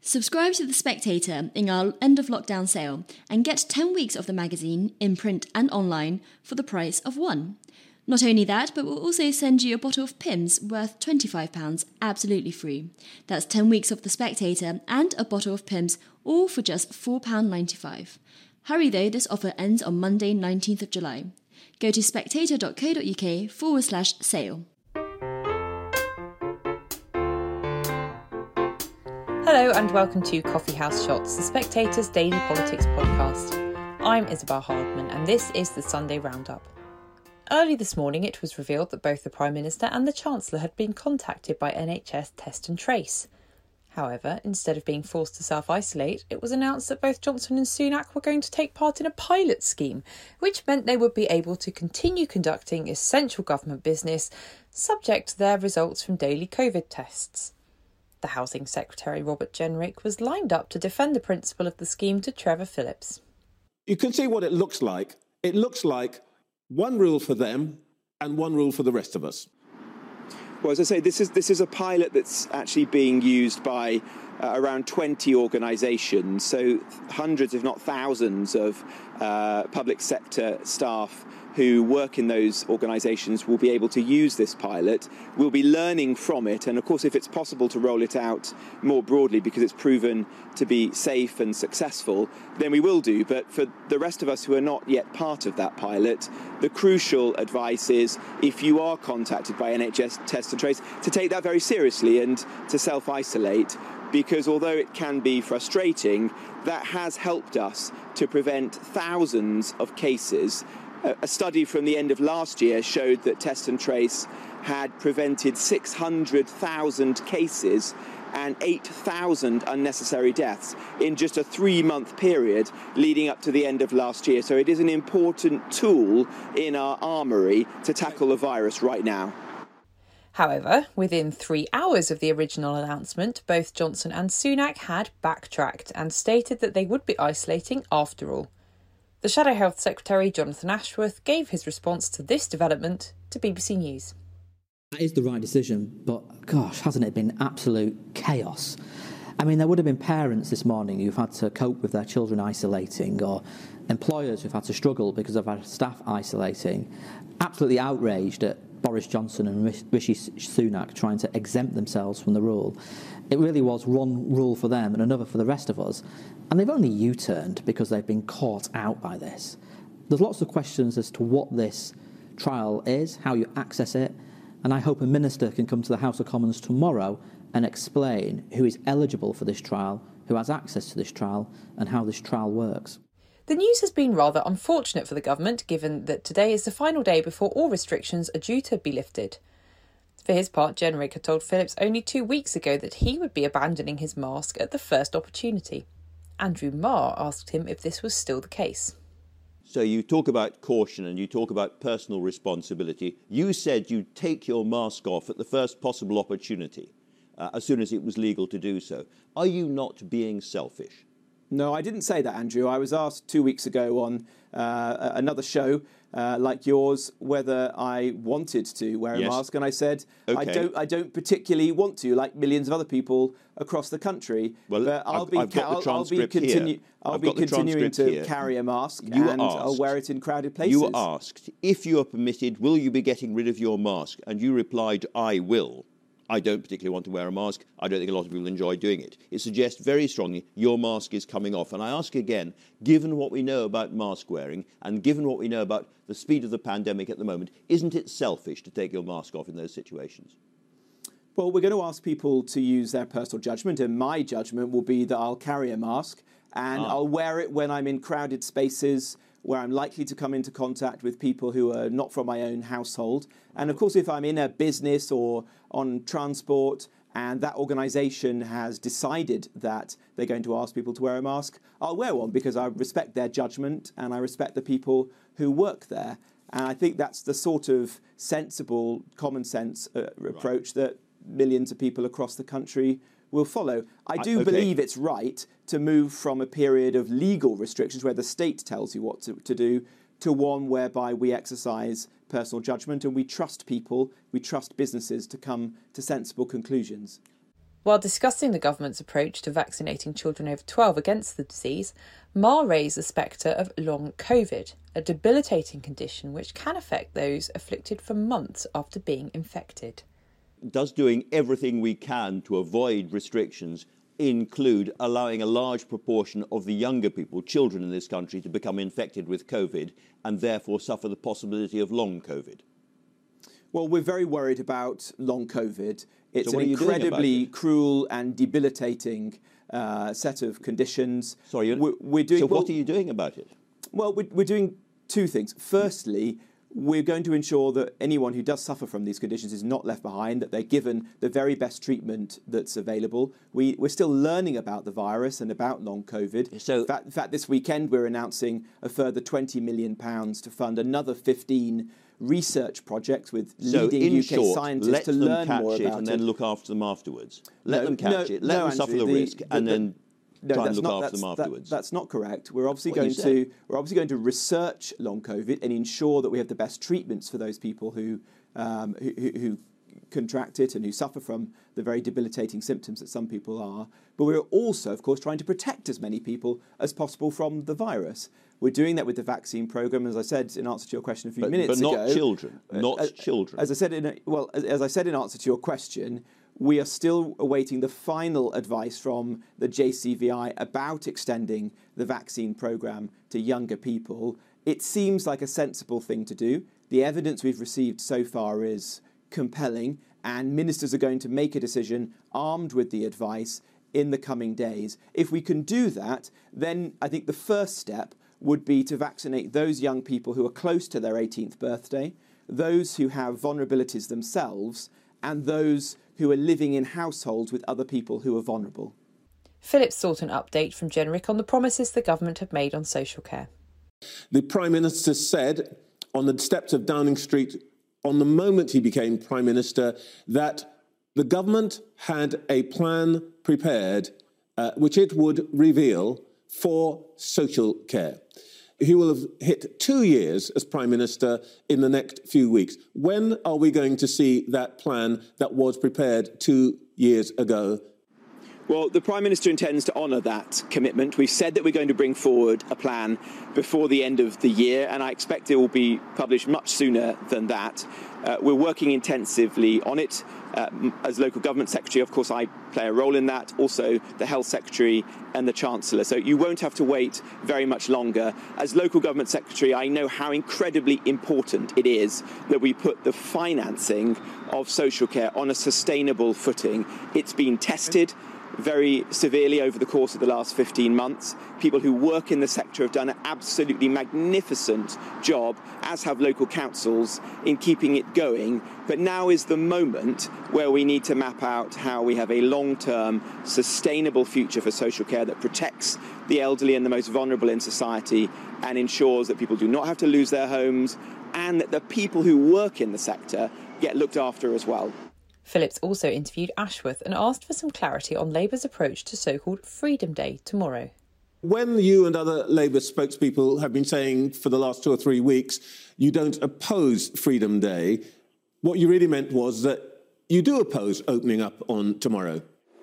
Subscribe to The Spectator in our end of lockdown sale and get 10 weeks of the magazine in print and online for the price of one. Not only that, but we'll also send you a bottle of Pimm's worth £25 absolutely free. That's 10 weeks of The Spectator and a bottle of Pimm's, all for just £4.95. Hurry though, this offer ends on Monday 19th of July. Go to spectator.co.uk/sale. Hello and welcome to Coffee House Shots, The Spectator's daily politics podcast. I'm Isabel Hardman and this is the Sunday Roundup. Early this morning it was revealed that both the Prime Minister and the Chancellor had been contacted by NHS Test and Trace. However, instead of being forced to self-isolate, it was announced that both Johnson and Sunak were going to take part in a pilot scheme, which meant they would be able to continue conducting essential government business, subject to their results from daily COVID tests. The Housing Secretary, Robert Jenrick, was lined up to defend the principle of the scheme to Trevor Phillips. You can see what it looks like. It looks like one rule for them and one rule for the rest of us. Well, as I say, this is a pilot that's actually being used by around 20 organisations, so hundreds, if not thousands, of public sector staff who work in those organisations will be able to use this pilot. We'll be learning from it, and of course if it's possible to roll it out more broadly because it's proven to be safe and successful, then we will do. But for the rest of us who are not yet part of that pilot, the crucial advice is, if you are contacted by NHS Test and Trace, to take that very seriously and to self-isolate, because although it can be frustrating, that has helped us to prevent thousands of cases. A study from the end of last year showed that Test and Trace had prevented 600,000 cases and 8,000 unnecessary deaths in just a 3-month period leading up to the end of last year. So it is an important tool in our armoury to tackle the virus right now. However, within 3 hours of the original announcement, both Johnson and Sunak had backtracked and stated that they would be isolating after all. The Shadow Health Secretary, Jonathan Ashworth, gave his response to this development to BBC News. That is the right decision, but gosh, hasn't it been absolute chaos? I mean, there would have been parents this morning who've had to cope with their children isolating, or employers who've had to struggle because of our staff isolating, absolutely outraged at Boris Johnson and Rishi Sunak trying to exempt themselves from the rule. It really was one rule for them and another for the rest of us. And they've only U-turned because they've been caught out by this. There's lots of questions as to what this trial is, how you access it, and I hope a minister can come to the House of Commons tomorrow and explain who is eligible for this trial, who has access to this trial, and how this trial works. The news has been rather unfortunate for the government, given that today is the final day before all restrictions are due to be lifted. For his part, Jenrick had told Phillips only 2 weeks ago that he would be abandoning his mask at the first opportunity. Andrew Marr asked him if this was still the case. So you talk about caution and you talk about personal responsibility. You said you'd take your mask off at the first possible opportunity, as soon as it was legal to do so. Are you not being selfish? No, I didn't say that, Andrew. I was asked 2 weeks ago on another show like yours whether I wanted to wear a mask, and I said I don't particularly want to, like millions of other people across the country. Well, but I'll be continuing to carry a mask, and I'll wear it in crowded places. You were asked, if you are permitted, will you be getting rid of your mask? And you replied, I will. I don't particularly want to wear a mask. I don't think a lot of people enjoy doing it. It suggests very strongly your mask is coming off. And I ask again, given what we know about mask wearing and given what we know about the speed of the pandemic at the moment, isn't it selfish to take your mask off in those situations? Well, we're going to ask people to use their personal judgment, and my judgment will be that I'll carry a mask and I'll wear it when I'm in crowded spaces where I'm likely to come into contact with people who are not from my own household. And of course, if I'm in a business or on transport and that organisation has decided that they're going to ask people to wear a mask, I'll wear one because I respect their judgment and I respect the people who work there. And I think that's the sort of sensible, common sense approach that millions of people across the country will follow. I do believe it's right to move from a period of legal restrictions where the state tells you what to do to one whereby we exercise personal judgment and we trust people, we trust businesses to come to sensible conclusions. While discussing the government's approach to vaccinating children over 12 against the disease, Marr raised the spectre of long COVID, a debilitating condition which can affect those afflicted for months after being infected. Does doing everything we can to avoid restrictions include allowing a large proportion of the younger people, children in this country, to become infected with COVID and therefore suffer the possibility of long COVID? Well, we're very worried about long COVID. It's So an incredibly it? cruel and debilitating set of conditions. Sorry, we're doing. So what are you doing about it? Well, we're doing two things. Firstly, we're going to ensure that anyone who does suffer from these conditions is not left behind, that they're given the very best treatment that's available. We're still learning about the virus and about long COVID. So, in fact, this weekend we're announcing a further £20 million to fund another 15 research projects with leading UK scientists to learn more about it. Let them catch it and then look after them afterwards. Let them catch it, let them suffer the risk, and then try and look after them afterwards. That's not correct. We're obviously going to research long COVID and ensure that we have the best treatments for those people who contract it and who suffer from the very debilitating symptoms that some people are. But we're also, of course, trying to protect as many people as possible from the virus. We're doing that with the vaccine programme, as I said in answer to your question a few minutes ago. But not children, not children. As I said in answer to your question, we are still awaiting the final advice from the JCVI about extending the vaccine programme to younger people. It seems like a sensible thing to do. The evidence we've received so far is compelling, and ministers are going to make a decision armed with the advice in the coming days. If we can do that, then I think the first step would be to vaccinate those young people who are close to their 18th birthday, those who have vulnerabilities themselves, and those who are living in households with other people who are vulnerable. Philip sought an update from Jenrick on the promises the government have made on social care. The Prime Minister said on the steps of Downing Street on the moment he became Prime Minister that the government had a plan prepared which it would reveal for social care. He will have hit 2 years as Prime Minister in the next few weeks. When are we going to see that plan that was prepared 2 years ago? Well, the Prime Minister intends to honour that commitment. We've said that we're going to bring forward a plan before the end of the year, and I expect it will be published much sooner than that. We're working intensively on it. As Local Government Secretary, of course, I play a role in that, also the Health Secretary and the Chancellor. So you won't have to wait very much longer. As Local Government Secretary, I know how incredibly important it is that we put the financing of social care on a sustainable footing. It's been tested very severely over the course of the last 15 months. People who work in the sector have done an absolutely magnificent job, as have local councils, in keeping it going. But now is the moment where we need to map out how we have a long-term, sustainable future for social care that protects the elderly and the most vulnerable in society and ensures that people do not have to lose their homes and that the people who work in the sector get looked after as well. Phillips also interviewed Ashworth and asked for some clarity on Labour's approach to so-called Freedom Day tomorrow. When you and other Labour spokespeople have been saying for the last 2 or 3 weeks you don't oppose Freedom Day, what you really meant was that you do oppose opening up on tomorrow.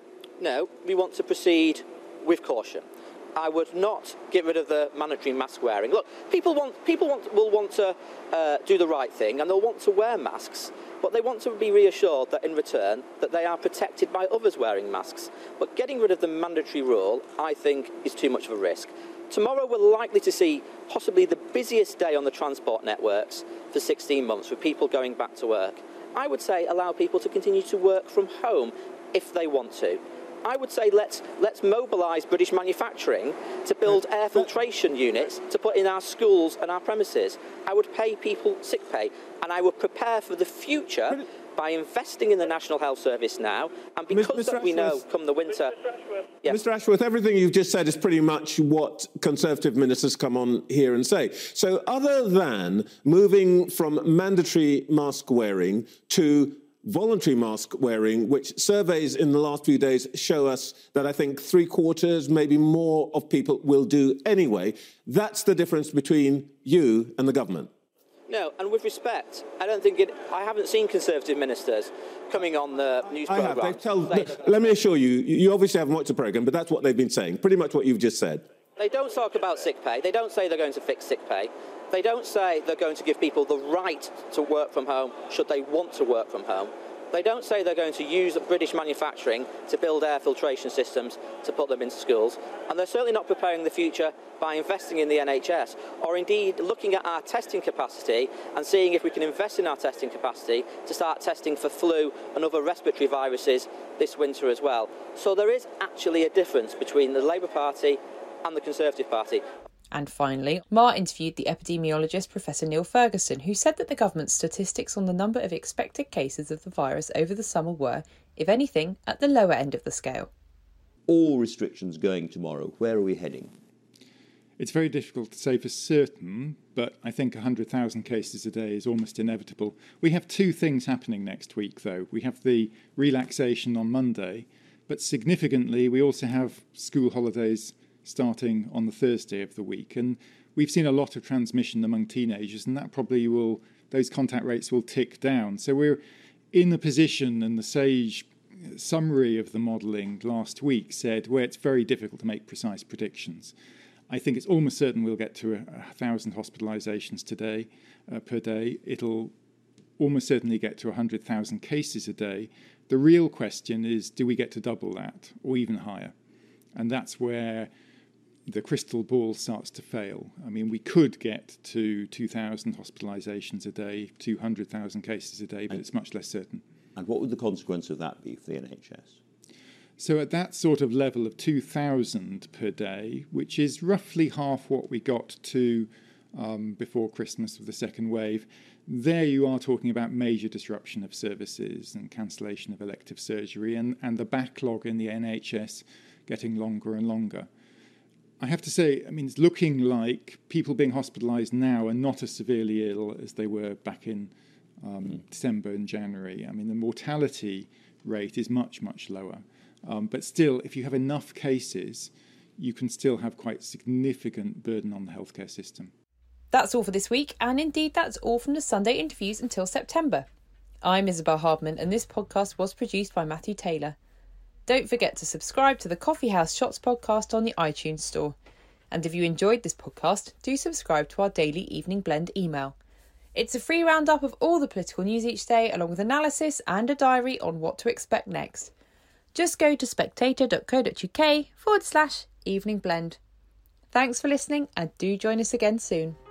No, we want to proceed with caution. I would not get rid of the mandatory mask wearing. Look, people will want to do the right thing and they'll want to wear masks, but they want to be reassured that in return that they are protected by others wearing masks. But getting rid of the mandatory rule, I think, is too much of a risk. Tomorrow we're likely to see possibly the busiest day on the transport networks for 16 months with people going back to work. I would say allow people to continue to work from home if they want to. I would say let's mobilise British manufacturing to build air filtration units to put in our schools and our premises. I would pay people sick pay, and I would prepare for the future by investing in the National Health Service now, and because that we know come the winter... Yeah. Mr Ashworth, everything you've just said is pretty much what Conservative ministers come on here and say. So other than moving from mandatory mask wearing to voluntary mask wearing, which surveys in the last few days show us that I think 3/4, maybe more of people will do anyway. That's the difference between you and the government. No, and with respect, I haven't seen Conservative ministers coming on the news programme. Let me assure you, you obviously haven't watched the programme, but that's what they've been saying, pretty much what you've just said. They don't talk about sick pay. They don't say they're going to fix sick pay. They don't say they're going to give people the right to work from home should they want to work from home. They don't say they're going to use British manufacturing to build air filtration systems to put them into schools. And they're certainly not preparing the future by investing in the NHS, or indeed looking at our testing capacity and seeing if we can invest in our testing capacity to start testing for flu and other respiratory viruses this winter as well. So there is actually a difference between the Labour Party and the Conservative Party. And finally, Marr interviewed the epidemiologist Professor Neil Ferguson, who said that the government's statistics on the number of expected cases of the virus over the summer were, if anything, at the lower end of the scale. All restrictions going tomorrow, where are we heading? It's very difficult to say for certain, but I think 100,000 cases a day is almost inevitable. We have two things happening next week, though. We have the relaxation on Monday, but significantly we also have school holidays starting on the Thursday of the week. And we've seen a lot of transmission among teenagers, and that probably those contact rates will tick down. So we're in the position, and the SAGE summary of the modelling last week said where it's very difficult to make precise predictions. I think it's almost certain we'll get to 1,000 hospitalisations per day. It'll almost certainly get to 100,000 cases a day. The real question is, do we get to double that or even higher? And that's where the crystal ball starts to fail. I mean, we could get to 2,000 hospitalisations a day, 200,000 cases a day, but it's much less certain. And what would the consequence of that be for the NHS? So at that sort of level of 2,000 per day, which is roughly half what we got to before Christmas with the second wave, there you are talking about major disruption of services and cancellation of elective surgery and the backlog in the NHS getting longer and longer. I have to say, I mean, it's looking like people being hospitalised now are not as severely ill as they were back in December and January. I mean, the mortality rate is much, much lower. But still, if you have enough cases, you can still have quite significant burden on the healthcare system. That's all for this week, and indeed that's all from the Sunday interviews until September. I'm Isabel Hardman, and this podcast was produced by Matthew Taylor. Don't forget to subscribe to the Coffee House Shots podcast on the iTunes store. And if you enjoyed this podcast, do subscribe to our daily Evening Blend email. It's a free roundup of all the political news each day, along with analysis and a diary on what to expect next. Just go to spectator.co.uk/Evening Blend. Thanks for listening, and do join us again soon.